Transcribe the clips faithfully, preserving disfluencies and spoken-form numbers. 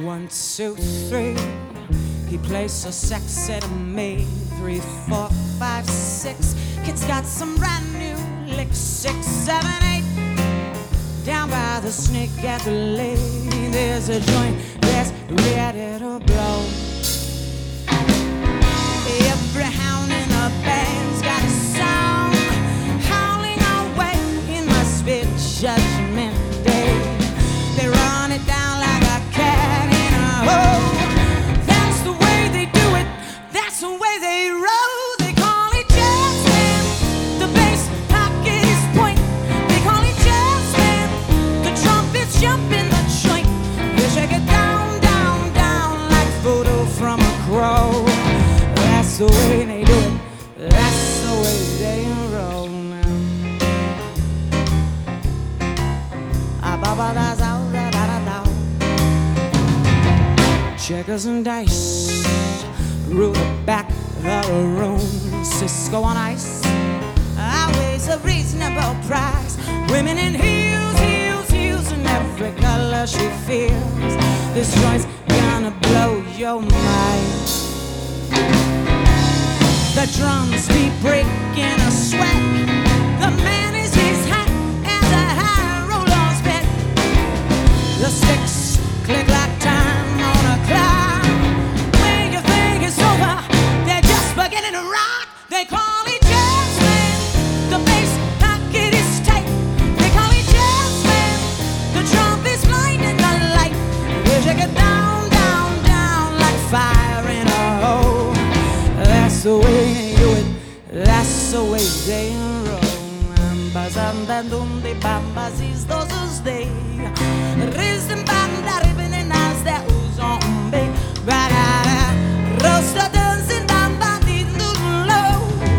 One, two, three. He plays so sexy to me. Three, four, five, six. Kid's got some brand new licks. Six, seven, eight. Down by the snake at the lake, there's a joint that's ready to blow. Every hound in the band's got a song howling away. It must be Judgment Day. They run it down like a cat in a hole. That's the way they do it. That's the way they roll. They call it jazz band. The bass pocket is point. They call it jazz band. The trumpets jump in the joint. They shake it down, down, down like photo from a crow. That's the way they do it. That's the way they roll now. Ah, ba ba da da da da da. Checkers and dice, rule the back of the room. Cisco on ice, always a reasonable price. Women in heels, heels, heels, in every color she feels. This joint's gonna blow your mind. The drums beat breaking a sweat. The man is his hat and the high rollers bet. The sticks click like time on a clock. When you think it's over, they're just beginning to rock. They call it jazz band. The bass pocket is tight. They call it jazz band. The trumpet's blinding the light. They shake it down, down, down like fire in a hole. That's the way they do it. That's the way they roll. Ambazandandunde bambazis dozos day. Rizim banda ribbon and as that uzombe. Badada. Rosta dancing bamba di low.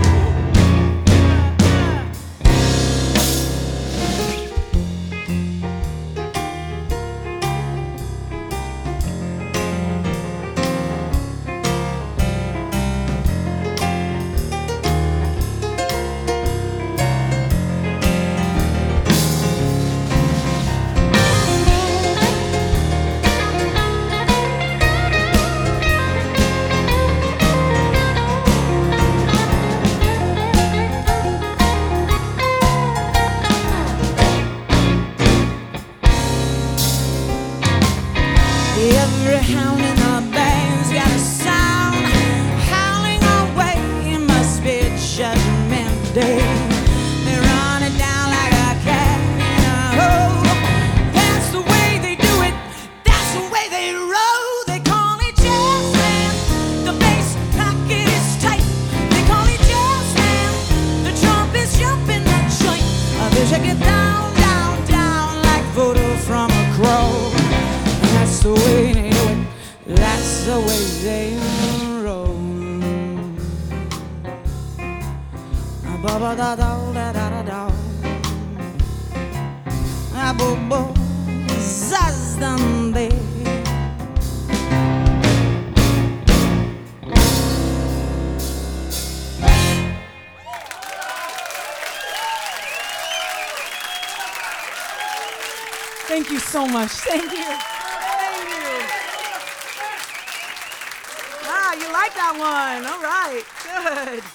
Every hound in the band's got a sound howling away. It must be Judgment Day. They run it down like a cat in a hole. That's the way they do it. That's the way they roll. They call it jazz band. The bass pocket is tight. They call it jazz band. The trumpets jump in the joint. They shake it down, down, down like photo from a crow. That's the way they do it. That's the way they roll. Ba ba da da da da da da. Ah bo bo zazdande. Thank you so much. Thank you. Ah, you like that one. All right. Good.